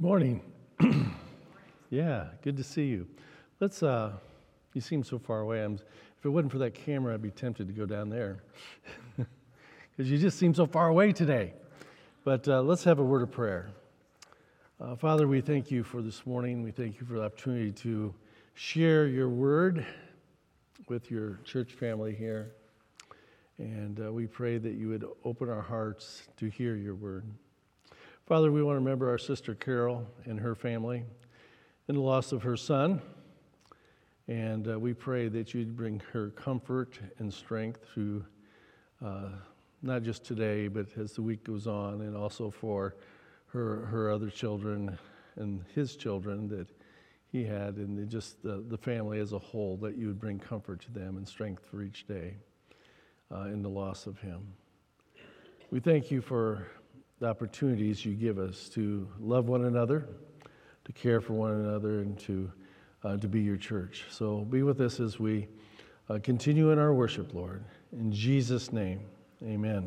Morning. Yeah, good to see you. Let's, you seem so far away. If it wasn't for that camera, I'd be tempted to go down there. Because you just seem so far away today. But let's have a word of prayer. Father, we thank you for this morning. We thank you for the opportunity to share your word with your church family here. And we pray that you would open our hearts to hear your word. Father, we want to remember our sister Carol and her family and the loss of her son. And we pray that you'd bring her comfort and strength through not just today, but as the week goes on, and also for her other children and his children that he had, and just the family as a whole, that you would bring comfort to them and strength for each day in the loss of him. We thank you for the opportunities you give us to love one another, to care for one another, and to be your church. So be with us as we continue in our worship, Lord. In Jesus' name, amen.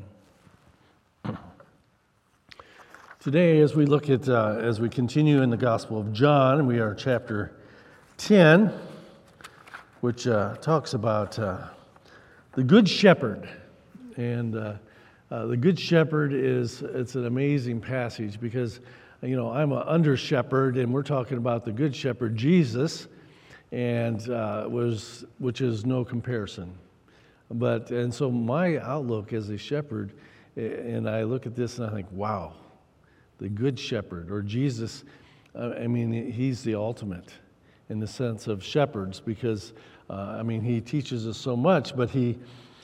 Today, as we look at, as we continue in the Gospel of John, we are chapter 10, which talks about the Good Shepherd. And the Good Shepherd it's an amazing passage because, you know, I'm an under shepherd, and we're talking about the Good Shepherd, Jesus, and which is no comparison. And so my outlook as a shepherd, and I look at this and I think, wow, the Good Shepherd, or Jesus, I mean, he's the ultimate in the sense of shepherds because, he teaches us so much, but he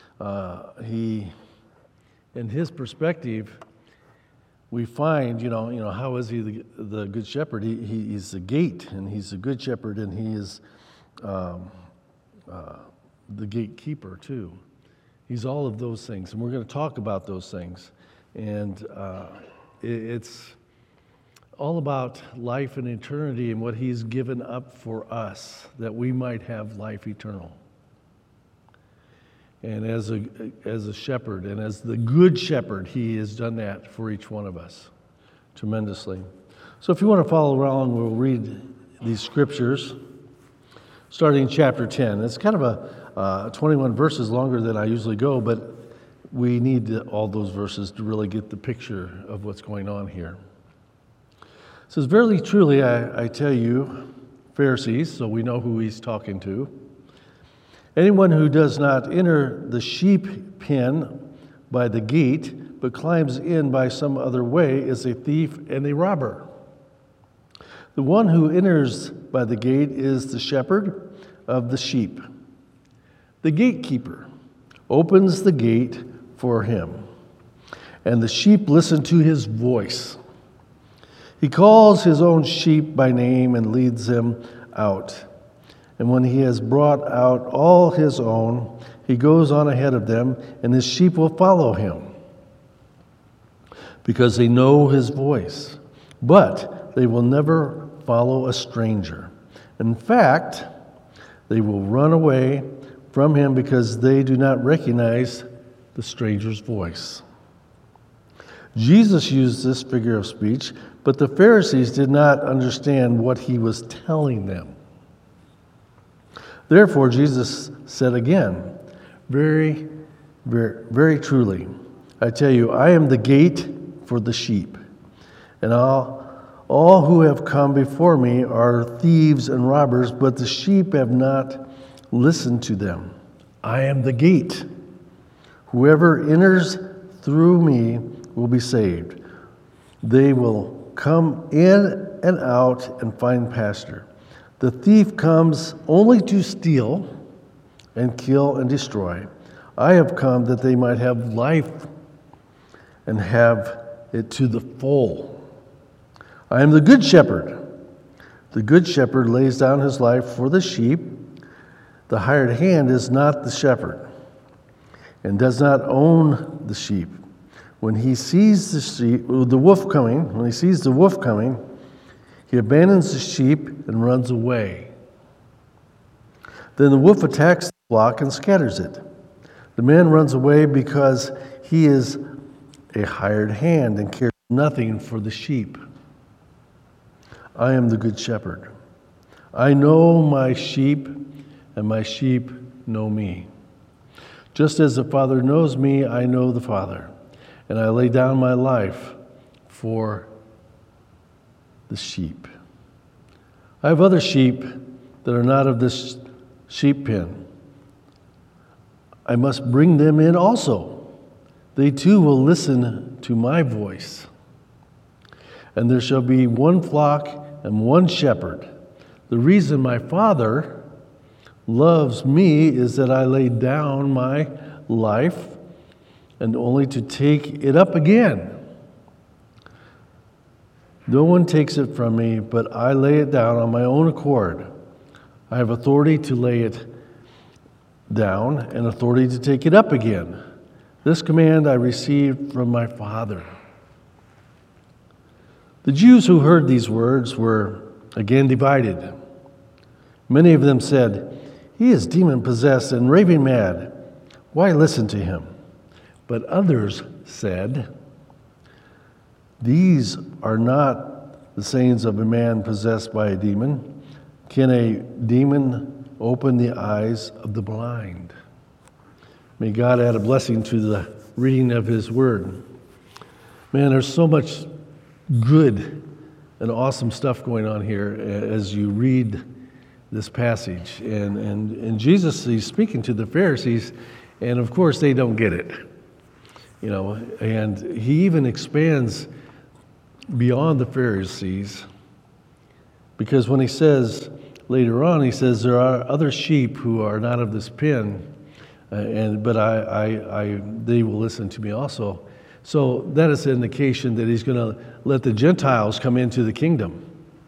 in his perspective, we find, how is he the Good Shepherd? He's the gate, and he's the Good Shepherd, and he is the gatekeeper too. He's all of those things, and we're going to talk about those things. And it's all about life and eternity and what he's given up for us, that we might have life eternal. And as a shepherd, and as the Good Shepherd, he has done that for each one of us tremendously. So if you want to follow along, we'll read these scriptures, starting in chapter 10. It's kind of a 21 verses longer than I usually go, but we need all those verses to really get the picture of what's going on here. It says, "Verily, truly, I tell you, Pharisees," so we know who he's talking to, "anyone who does not enter the sheep pen by the gate, but climbs in by some other way, is a thief and a robber. The one who enters by the gate is the shepherd of the sheep. The gatekeeper opens the gate for him, and the sheep listen to his voice. He calls his own sheep by name and leads them out. And when he has brought out all his own, he goes on ahead of them, and his sheep will follow him, because they know his voice. But they will never follow a stranger. In fact, they will run away from him because they do not recognize the stranger's voice." Jesus used this figure of speech, but the Pharisees did not understand what he was telling them. Therefore, Jesus said again, "Very, very, very truly, I tell you, I am the gate for the sheep. And all who have come before me are thieves and robbers, but the sheep have not listened to them. I am the gate. Whoever enters through me will be saved. They will come in and out and find pasture. The thief comes only to steal and kill and destroy. I have come that they might have life and have it to the full. I am the Good Shepherd. The Good Shepherd lays down his life for the sheep. The hired hand is not the shepherd and does not own the sheep. When he sees the wolf coming, he abandons the sheep and runs away. Then the wolf attacks the flock and scatters it. The man runs away because he is a hired hand and cares nothing for the sheep. I am the good shepherd. I know my sheep, and my sheep know me. Just as the Father knows me, I know the Father, and I lay down my life for the sheep. I have other sheep that are not of this sheep pen. I must bring them in also. They too will listen to my voice. And there shall be one flock and one shepherd. The reason my Father loves me is that I lay down my life and only to take it up again. No one takes it from me, but I lay it down on my own accord. I have authority to lay it down and authority to take it up again. This command I received from my Father. The Jews who heard these words were again divided. Many of them said, "He is demon-possessed and raving mad. Why listen to him?" But others said, "These are not the sayings of a man possessed by a demon. Can a demon open the eyes of the blind?" May God add a blessing to the reading of His Word. Man, there's so much good and awesome stuff going on here as you read this passage. And Jesus, He's speaking to the Pharisees, and of course they don't get it. And He even expands beyond the Pharisees, because when He says later on, He says there are other sheep who are not of this pen, but they will listen to me also. So that is an indication that He's going to let the Gentiles come into the kingdom.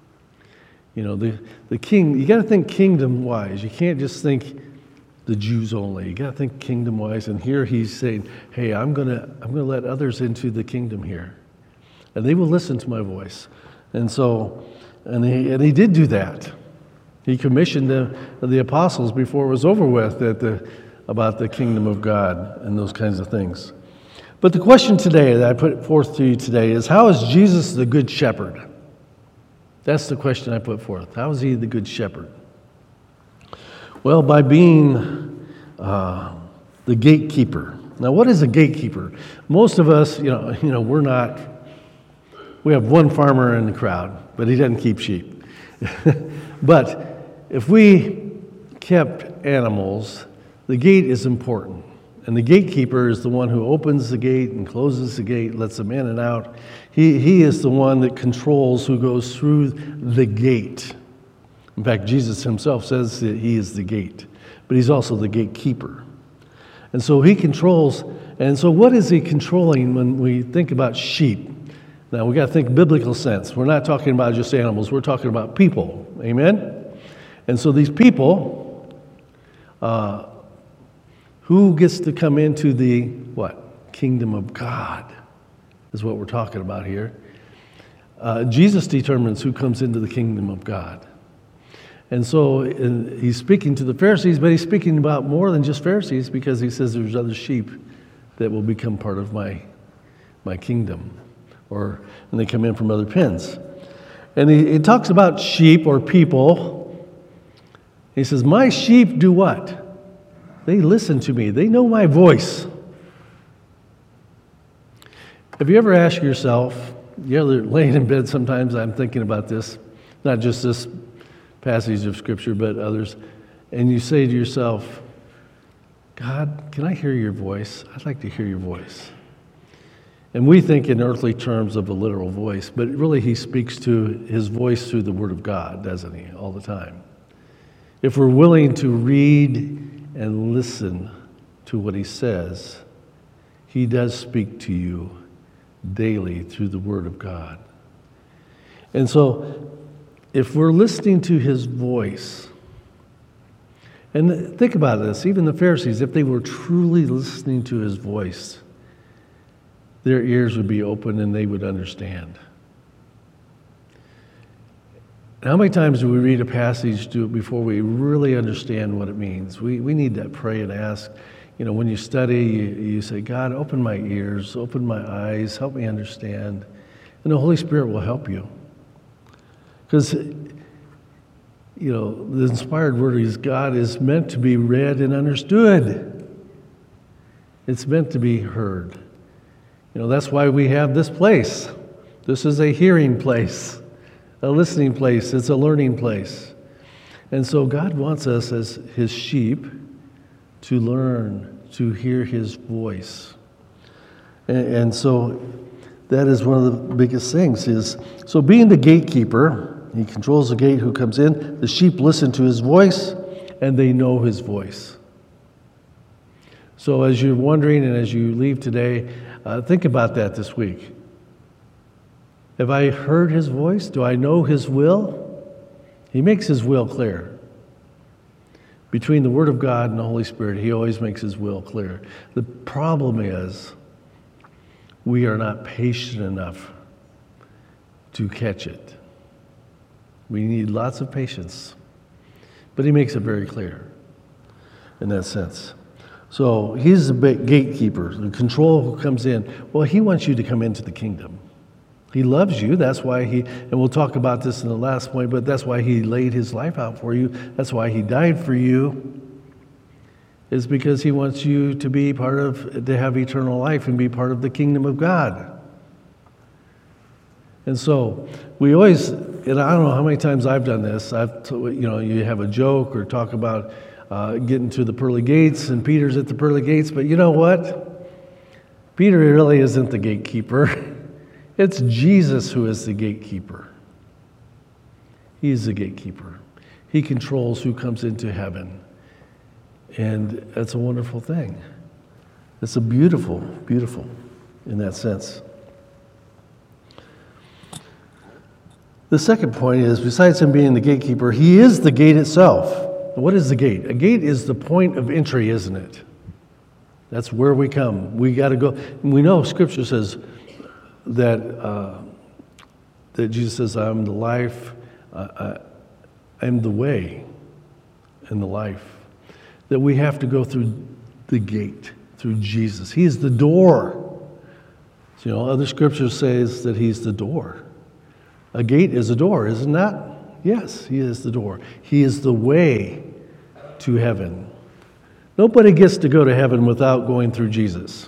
The king, you got to think kingdom-wise. You can't just think the Jews only. You got to think kingdom-wise. And here He's saying, "Hey, I'm gonna let others into the kingdom here, and they will listen to my voice." And so, and he did do that. He commissioned the apostles before it was over with about the kingdom of God and those kinds of things. But the question today that I put forth to you today is, how is Jesus the good shepherd? That's the question I put forth. How is He the good shepherd? Well, by being the gatekeeper. Now, what is a gatekeeper? Most of us, we're not. We have one farmer in the crowd, but he doesn't keep sheep. But if we kept animals, the gate is important. And the gatekeeper is the one who opens the gate and closes the gate, lets them in and out. He is the one that controls who goes through the gate. In fact, Jesus Himself says that He is the gate, but He's also the gatekeeper. And so He controls, and so what is He controlling when we think about sheep? Now, we got to think biblical sense. We're not talking about just animals, we're talking about people. Amen? And so these people, who gets to come into the, kingdom of God is what we're talking about here. Jesus determines who comes into the kingdom of God. And so He's speaking to the Pharisees, but He's speaking about more than just Pharisees, because He says there's other sheep that will become part of my kingdom, and they come in from other pens. And he talks about sheep or people. He says, "My sheep do what? They listen to me. They know my voice." Have you ever asked yourself, you're laying in bed sometimes, I'm thinking about this, not just this passage of Scripture, but others, and you say to yourself, "God, can I hear your voice? I'd like to hear your voice." And we think in earthly terms of a literal voice, but really He speaks to His voice through the Word of God, doesn't He, all the time? If we're willing to read and listen to what He says, He does speak to you daily through the Word of God. And so, if we're listening to His voice, and think about this, even the Pharisees, if they were truly listening to His voice, their ears would be open and they would understand. How many times do we read a passage before we really understand what it means? We need to pray and ask. When you study, you say, "God, open my ears, open my eyes, help me understand." And the Holy Spirit will help you. Because, the inspired word is God is meant to be read and understood. It's meant to be heard. That's why we have this place. This is a hearing place, a listening place. It's a learning place. And so God wants us as his sheep to learn, to hear his voice. And so that is one of the biggest things so being the gatekeeper, he controls the gate who comes in. The sheep listen to his voice, and they know his voice. So as you're wondering and as you leave today, think about that this week. Have I heard his voice? Do I know his will? He makes his will clear. Between the Word of God and the Holy Spirit, he always makes his will clear. The problem is we are not patient enough to catch it. We need lots of patience. But he makes it very clear in that sense. So he's the gatekeeper, the control who comes in. Well, he wants you to come into the kingdom. He loves you. That's why and we'll talk about this in the last point, but that's why he laid his life out for you. That's why he died for you. Is because he wants you to be to have eternal life and be part of the kingdom of God. And so we always, and I don't know how many times I've done this. You have a joke or talk about getting to the pearly gates, and Peter's at the pearly gates. But you know what? Peter really isn't the gatekeeper. It's Jesus who is the gatekeeper. He's the gatekeeper. He controls who comes into heaven. And that's a wonderful thing. It's a beautiful, beautiful in that sense. The second point is, besides him being the gatekeeper, he is the gate itself. What is the gate? A gate is the point of entry, isn't it? That's where we come. We got to go. And we know Scripture says that Jesus says, I'm the life, I'm the way and the life. That we have to go through the gate, through Jesus. He is the door. Other scriptures says that he's the door. A gate is a door, isn't that? Yes, he is the door. He is the way to heaven. Nobody gets to go to heaven without going through Jesus.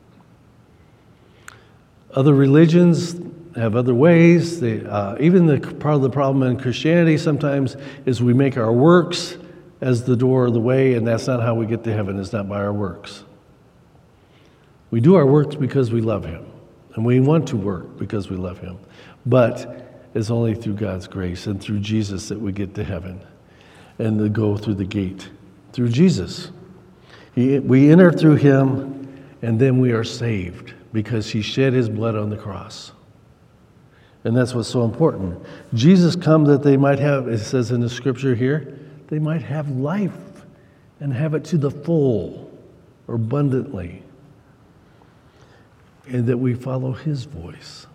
Other religions have other ways. Even part of the problem in Christianity sometimes is we make our works as the door of the way, and that's not how we get to heaven. It's not by our works. We do our works because we love him, and we want to work because we love him. But it's only through God's grace and through Jesus that we get to heaven and to go through the gate, through Jesus. We enter through him, and then we are saved because he shed his blood on the cross. And that's what's so important. Jesus come that they might have, it says in the scripture here, they might have life and have it to the full or abundantly. And that we follow his voice.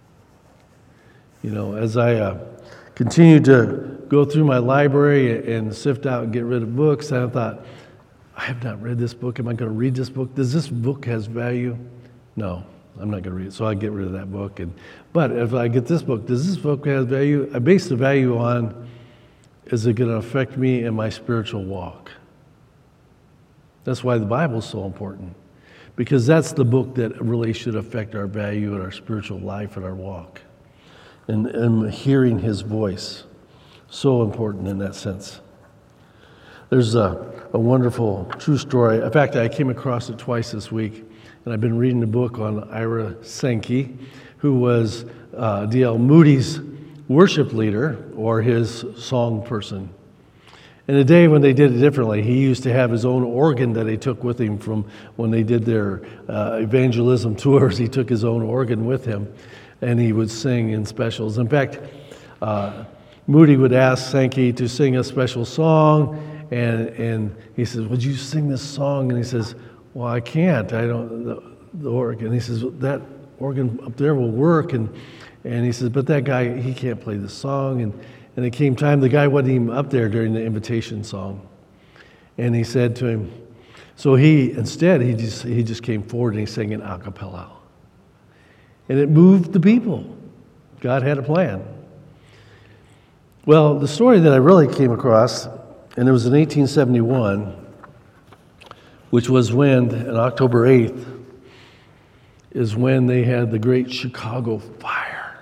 As I continue to go through my library and sift out and get rid of books, I thought, I have not read this book. Am I going to read this book? Does this book has value? No, I'm not going to read it. So I get rid of that book. But if I get this book, does this book have value? I base the value on, is it going to affect me in my spiritual walk? That's why the Bible is so important. Because that's the book that really should affect our value and our spiritual life and our walk. And hearing his voice. So important in that sense. There's a wonderful true story. In fact, I came across it twice this week. And I've been reading a book on Ira Sankey, who was D.L. Moody's worship leader or his song person. In a day when they did it differently, he used to have his own organ that he took with him from when they did their evangelism tours. He took his own organ with him, and he would sing in specials. In fact, Moody would ask Sankey to sing a special song, and he says, would you sing this song? And he says, well, I can't. I don't, the organ. He says, that organ up there will work. And he says, but that guy, he can't play the song. And it came time, the guy wasn't even up there during the invitation song. And he said to him, so he just came forward and he sang an a cappella. And it moved the people. God had a plan. Well, the story that I really came across, and it was in 1871, which was when, on October 8th, is when they had the Great Chicago Fire.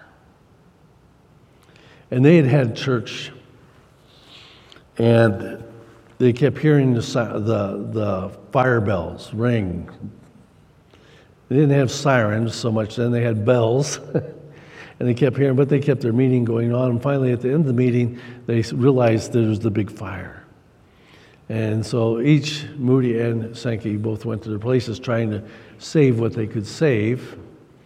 And they had had church, and they kept hearing the fire bells ring. They didn't have sirens so much then, they had bells. And they kept hearing, but they kept their meeting going on. And finally, at the end of the meeting, they realized there was the big fire. And so each, Moody and Sankey, both went to their places trying to save what they could save.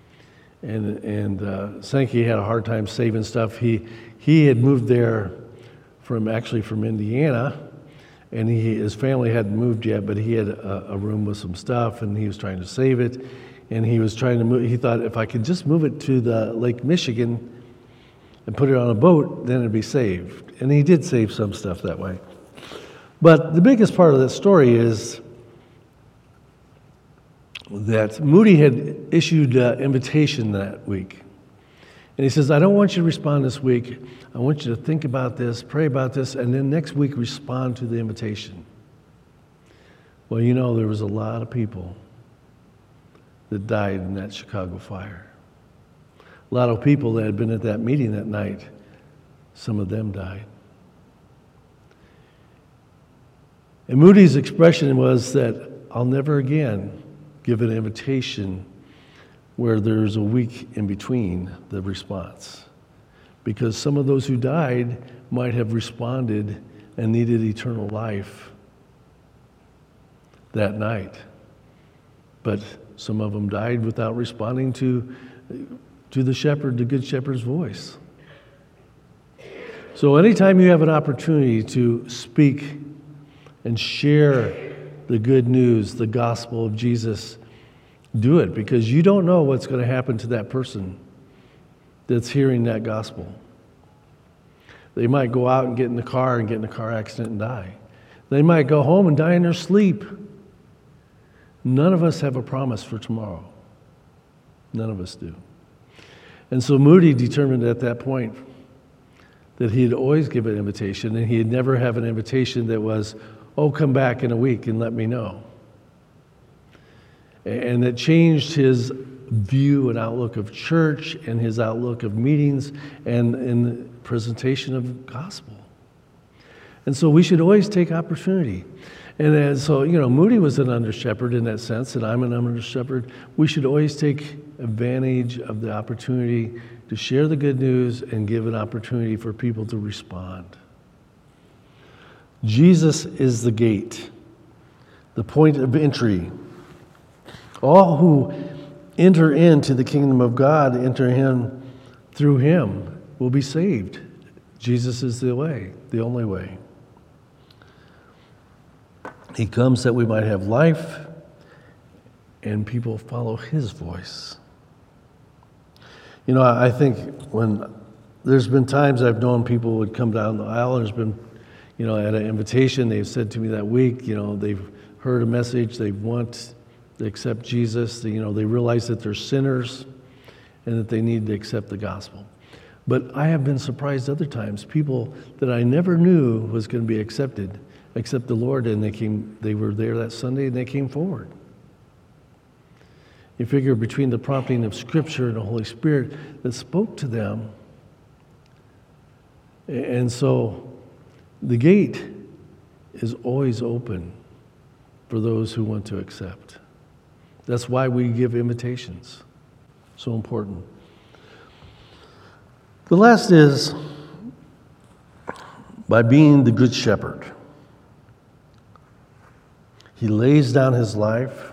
And Sankey had a hard time saving stuff. He had moved there from Indiana, and his family hadn't moved yet, but he had a room with some stuff, and he was trying to save it. And he was trying to move, he thought, if I could just move it to the Lake Michigan and put it on a boat, then it'd be saved. And he did save some stuff that way. But the biggest part of that story is that Moody had issued an invitation that week. And he says, I don't want you to respond this week. I want you to think about this, pray about this, and then next week respond to the invitation. Well, you know, there was a lot of people that died in that Chicago fire. A lot of people that had been at that meeting that night, some of them died. And Moody's expression was that I'll never again give an invitation where there's a week in between the response. Because some of those who died might have responded and needed eternal life that night. But some of them died without responding to the shepherd, the good shepherd's voice. So anytime you have an opportunity to speak and share the good news, the gospel of Jesus, do it, because you don't know what's going to happen to that person that's hearing that gospel. They might go out and get in the car and get in a car accident and die. They might go home and die in their sleep. None of us have a promise for tomorrow. None of us do. And so Moody determined at that point that he'd always give an invitation, and he'd never have an invitation that was, oh, come back in a week and let me know. And it changed his view and outlook of church and his outlook of meetings and in the presentation of gospel. And so we should always take opportunity. And so, you know, Moody was an under-shepherd in that sense, and I'm an under-shepherd. We should always take advantage of the opportunity to share the good news and give an opportunity for people to respond. Jesus is the gate, the point of entry. All who enter into the kingdom of God, enter in through him, will be saved. Jesus is the way, the only way. He comes that we might have life, and people follow his voice. You know, I think when there's been times I've known people would come down the aisle, and there's been, you know, at an invitation, they've said to me that week, you know, they've heard a message, they want to accept Jesus, they realize that they're sinners and that they need to accept the gospel. But I have been surprised other times, people that I never knew was going to be accepted, accept the Lord, and they were there that Sunday and they came forward. You figure between the prompting of Scripture and the Holy Spirit that spoke to them. And so the gate is always open for those who want to accept. That's why we give invitations. So important. The last is by being the good shepherd. He lays down his life.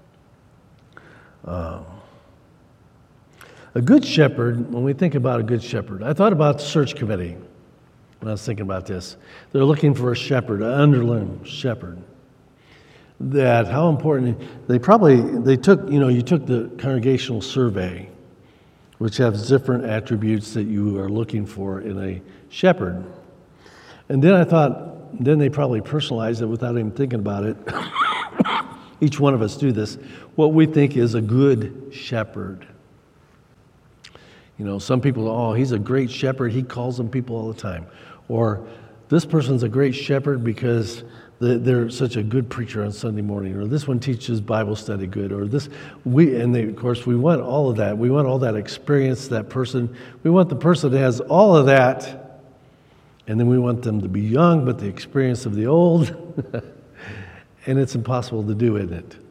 A good shepherd, when we think about a good shepherd, I thought about the search committee when I was thinking about this. They're looking for a shepherd, an underling shepherd. That how important, you took the congregational survey, which has different attributes that you are looking for in a shepherd. And then I thought, then they probably personalized it without even thinking about it. Each one of us do this. What we think is a good shepherd. Some people, oh, he's a great shepherd. He calls them people all the time. Or this person's a great shepherd because they're such a good preacher on Sunday morning. Or this one teaches Bible study good. Or this, of course, we want all of that. We want all that experience, that person. We want the person that has all of that. And then we want them to be young, but the experience of the old. And it's impossible to do, isn't it?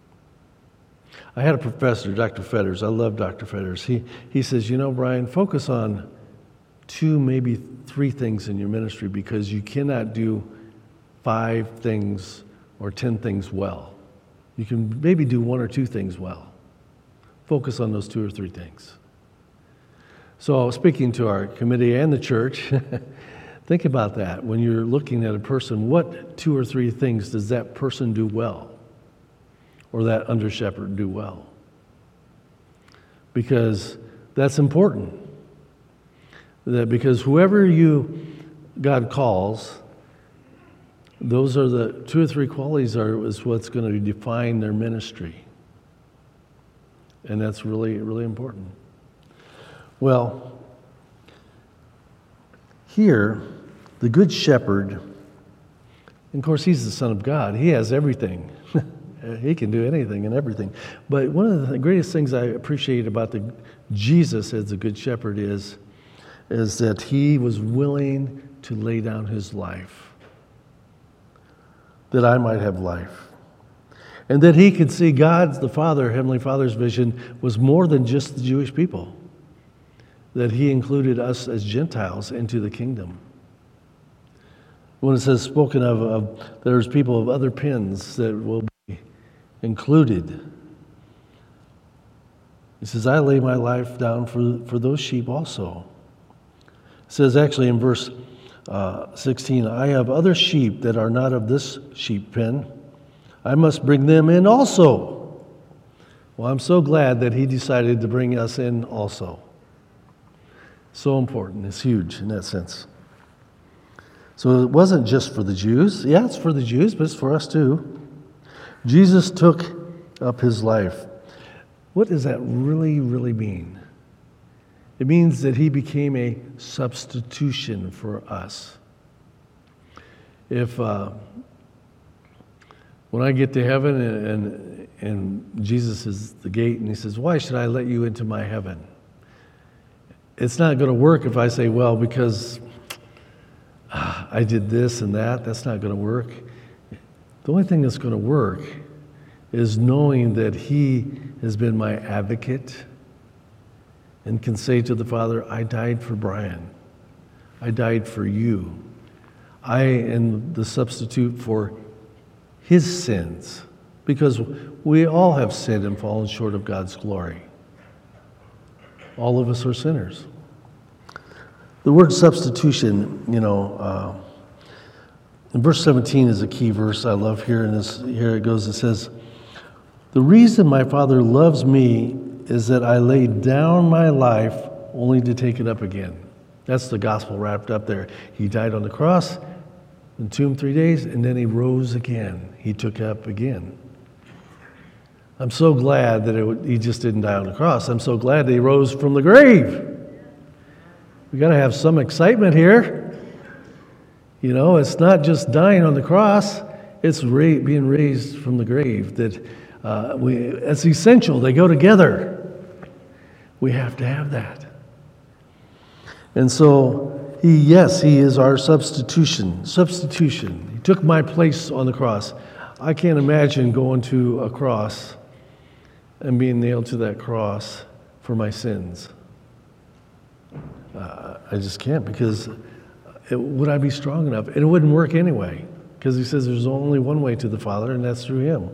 I had a professor, Dr. Fetters. I love Dr. Fetters. He says, Brian, focus on 2, maybe 3 things in your ministry because you cannot do 5 things or 10 things well. You can maybe do 1 or 2 things well. Focus on those 2 or 3 things. So speaking to our committee and the church, think about that. When you're looking at a person, what 2 or 3 things does that person do well? Or that under shepherd do well? Because that's important. Because whoever God calls, those are the 2 or 3 qualities is what's going to define their ministry. And that's really, really important. Well, here, the Good Shepherd, and of course, he's the Son of God. He has everything. He can do anything and everything. But one of the greatest things I appreciate about Jesus as the Good Shepherd is that he was willing to lay down his life, that I might have life. And that he could see God's, the Father, Heavenly Father's vision was more than just the Jewish people. That he included us as Gentiles into the kingdom. When it says spoken of there's people of other pens that will be included. He says, I lay my life down for those sheep also. It says actually in verse 16, I have other sheep that are not of this sheep pen. I must bring them in also. Well, I'm so glad that he decided to bring us in also. So important. It's huge in that sense. So it wasn't just for the Jews. Yeah, it's for the Jews, but it's for us too. Jesus took up his life. What does that really, really mean? It means that he became a substitution for us. If when I get to heaven and Jesus is the gate and he says, why should I let you into my heaven? It's not going to work if I say, well, because I did this and that. That's not going to work. The only thing that's going to work is knowing that he has been my advocate and can say to the Father, I died for Brian. I died for you. I am the substitute for his sins because we all have sinned and fallen short of God's glory. All of us are sinners. The word substitution, in verse 17 is a key verse I love here. Here it goes. It says, the reason my Father loves me is that I laid down my life only to take it up again. That's the gospel wrapped up there. He died on the cross, in the tomb 3 days, and then he rose again. He took up again. I'm so glad that he just didn't die on the cross. I'm so glad that he rose from the grave. We got to have some excitement here. It's not just dying on the cross. It's being raised from the grave. It's essential. They go together. We have to have that. And so, he is our substitution. Substitution. He took my place on the cross. I can't imagine going to a cross and being nailed to that cross for my sins. I just can't because would I be strong enough? And it wouldn't work anyway because he says there's only one way to the Father and that's through him.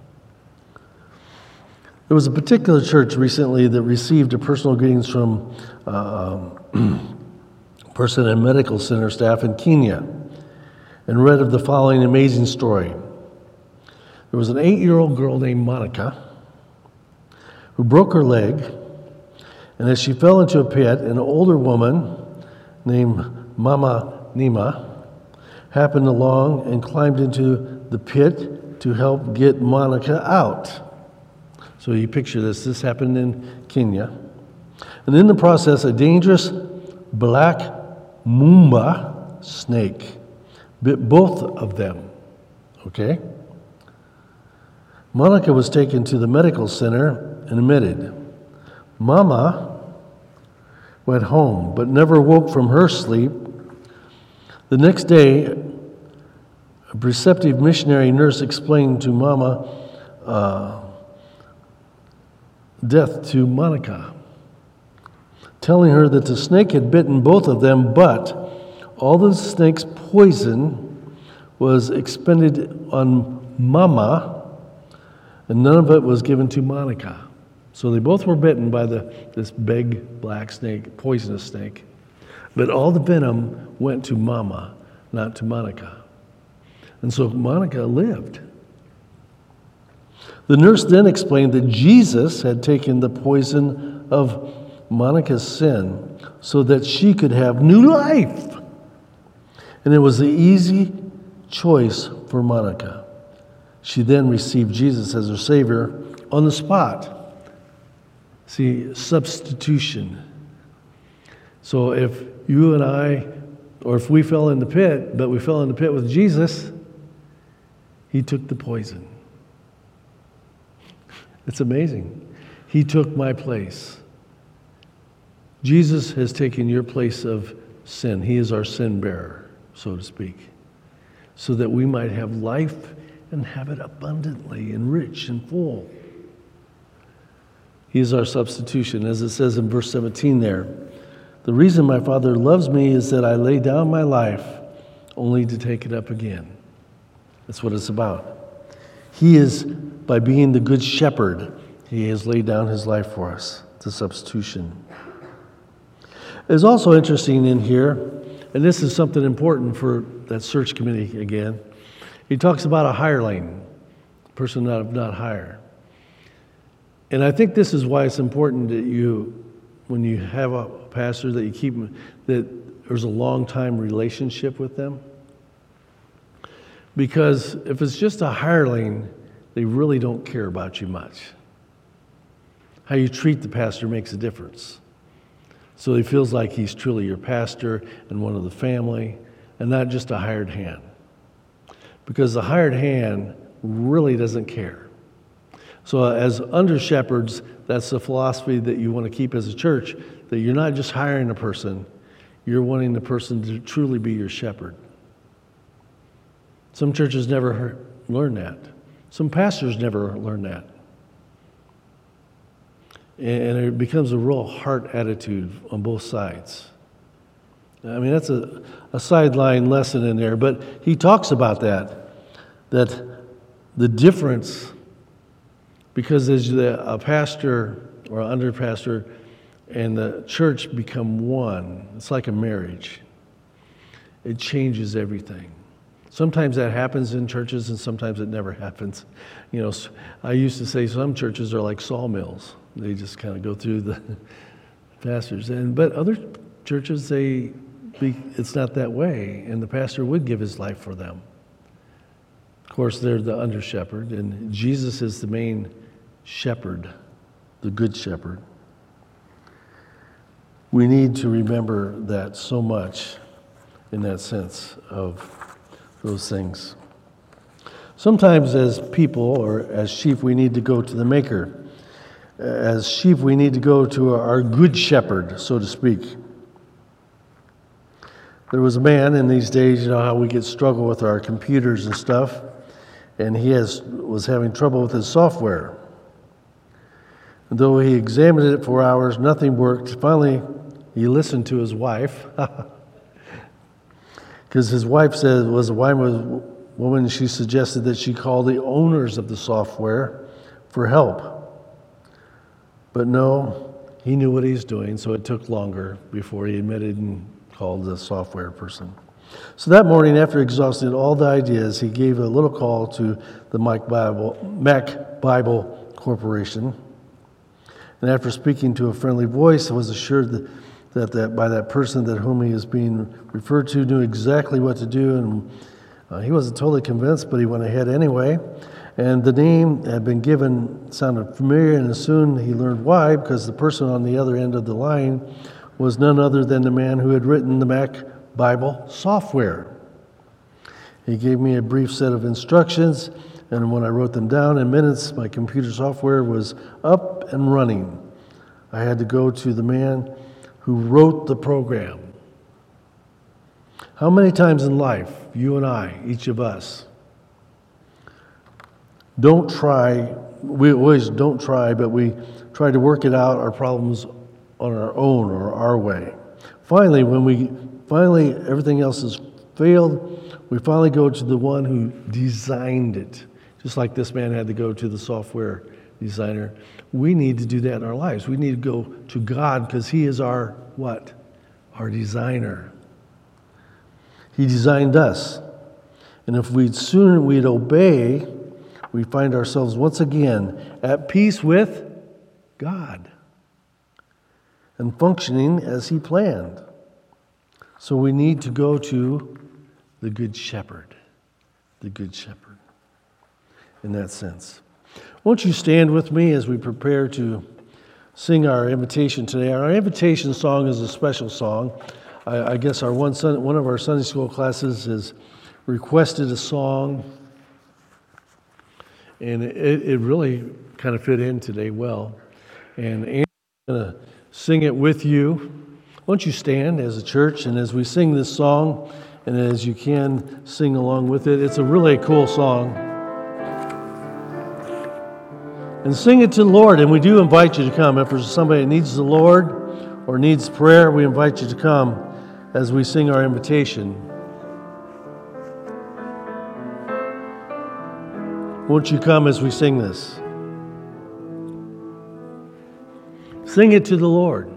There was a particular church recently that received a personal greetings from a person in medical center staff in Kenya and read of the following amazing story. There was an 8-year-old girl named Monica who broke her leg, and as she fell into a pit, an older woman named Mama Nima happened along and climbed into the pit to help get Monica out. So you picture this. This happened in Kenya. And in the process, a dangerous black mamba snake bit both of them. Okay? Monica was taken to the medical center and admitted. Mama went home, but never woke from her sleep. The next day, a preceptive missionary nurse explained to Mama death to Monica, telling her that the snake had bitten both of them, but all the snake's poison was expended on Mama, and none of it was given to Monica. So they both were bitten by this big black snake, poisonous snake. But all the venom went to Mama, not to Monica. And so Monica lived. The nurse then explained that Jesus had taken the poison of Monica's sin so that she could have new life. And it was the easy choice for Monica. She then received Jesus as her Savior on the spot. See, substitution. So if you and I, or if we fell in the pit, but we fell in the pit with Jesus, He took the poison. It's amazing. He took my place. Jesus has taken your place of sin. He is our sin bearer, so to speak, so that we might have life and have it abundantly and rich and full. He is our substitution, as it says in verse 17 there. The reason my Father loves me is that I lay down my life only to take it up again. That's what it's about. He is, by being the good shepherd, He has laid down His life for us, the substitution. It's also interesting in here, and this is something important for that search committee again. He talks about a hireling, person not hired. And I think this is why it's important that you, when you have a pastor, that you keep, that there's a long-time relationship with them. Because if it's just a hireling, they really don't care about you much. How you treat the pastor makes a difference. So he feels like he's truly your pastor and one of the family, and not just a hired hand. Because the hired hand really doesn't care. So as under-shepherds, that's the philosophy that you want to keep as a church, that you're not just hiring a person, you're wanting the person to truly be your shepherd. Some churches never learn that. Some pastors never learn that. And it becomes a real heart attitude on both sides. I mean, that's a sideline lesson in there, but he talks about that the difference, because as a pastor or under pastor and the church become one, it's like a marriage. It changes everything. Sometimes that happens in churches and sometimes it never happens. You know, I used to say some churches are like sawmills. They just kind of go through the pastors. But other churches, it's not that way, and the pastor would give his life for them. Of course, they're the under shepherd, and Jesus is the main shepherd, the good shepherd. We need to remember that so much in that sense of those things. Sometimes as people or as sheep, we need to go to the Maker. As sheep, we need to go to our good shepherd, so to speak. There was a man in these days, you know how we struggle with our computers and stuff, and he was having trouble with his software. And though he examined it for hours, nothing worked. Finally, he listened to his wife, because his wife was a woman. She suggested that she call the owners of the software for help. But no, he knew what he's doing, so it took longer before he admitted and called the software person. So that morning, after exhausting all the ideas, he gave a little call to the Mac Bible Corporation. And after speaking to a friendly voice, he was assured that by that person that whom he is being referred to knew exactly what to do. And he wasn't totally convinced, but he went ahead anyway. And the name had been given sounded familiar, and soon he learned why, because the person on the other end of the line was none other than the man who had written the Mac Bible software. He gave me a brief set of instructions, and when I wrote them down in minutes, my computer software was up and running. I had to go to the man who wrote the program. How many times in life, you and I, each of us, we always don't try, but we try to work it out, our problems on our own or our way. Finally, when everything else has failed, we finally go to the one who designed it. Just like this man had to go to the software designer. We need to do that in our lives. We need to go to God because He is our what? Our designer. He designed us. And if we'd obey, we find ourselves once again at peace with God and functioning as He planned. So we need to go to the Good Shepherd, in that sense. Won't you stand with me as we prepare to sing our invitation today? Our invitation song is a special song. I guess one of our Sunday school classes has requested a song, and it really kind of fit in today well. And Andy's going to sing it with you. Won't you stand as a church, and as we sing this song, and as you can sing along with it, it's a really cool song. And sing it to the Lord, and we do invite you to come. If there's somebody that needs the Lord or needs prayer, we invite you to come as we sing our invitation. Won't you come as we sing this? Sing it to the Lord.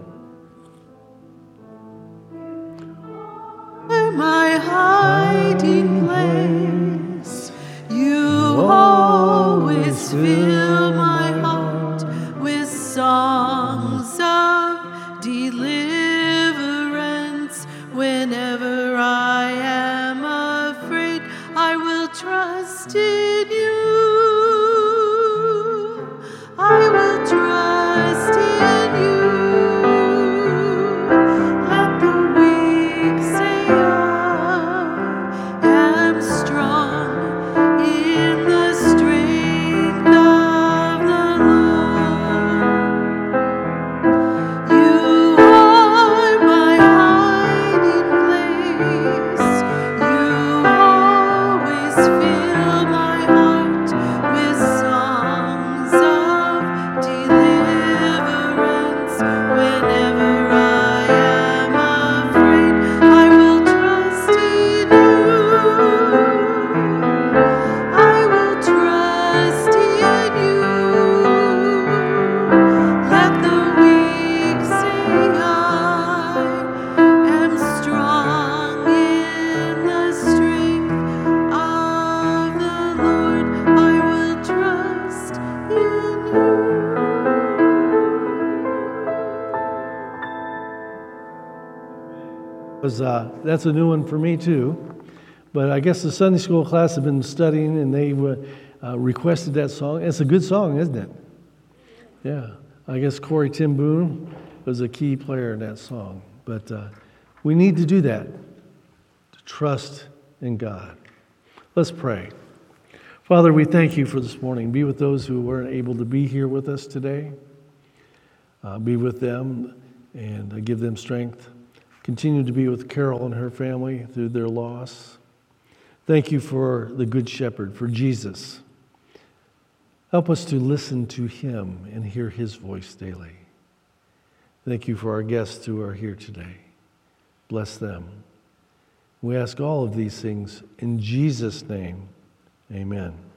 My hiding place, you always fill my heart with songs of deliverance. Whenever I am afraid, I will trust in you. I will trust in you. Let the weak say I am strong in the strength of the Lord. You are my hiding place. You always fill my heart with songs of deliverance. Whenever I am afraid, I will trust in you. I will trust in you. Let the weak say I am strong in the strength of the Lord. I will trust in you. That's a new one for me too. But I guess the Sunday school class have been studying, and they requested that song. It's a good song, isn't it? Yeah. I guess Corey Tim Boone was a key player in that song. But we need to do that, to trust in God. Let's pray. Father, we thank you for this morning. Be with those who weren't able to be here with us today. Be with them and give them strength. Continue to be with Carol and her family through their loss. Thank you for the Good Shepherd, for Jesus. Help us to listen to Him and hear His voice daily. Thank you for our guests who are here today. Bless them. We ask all of these things in Jesus' name. Amen.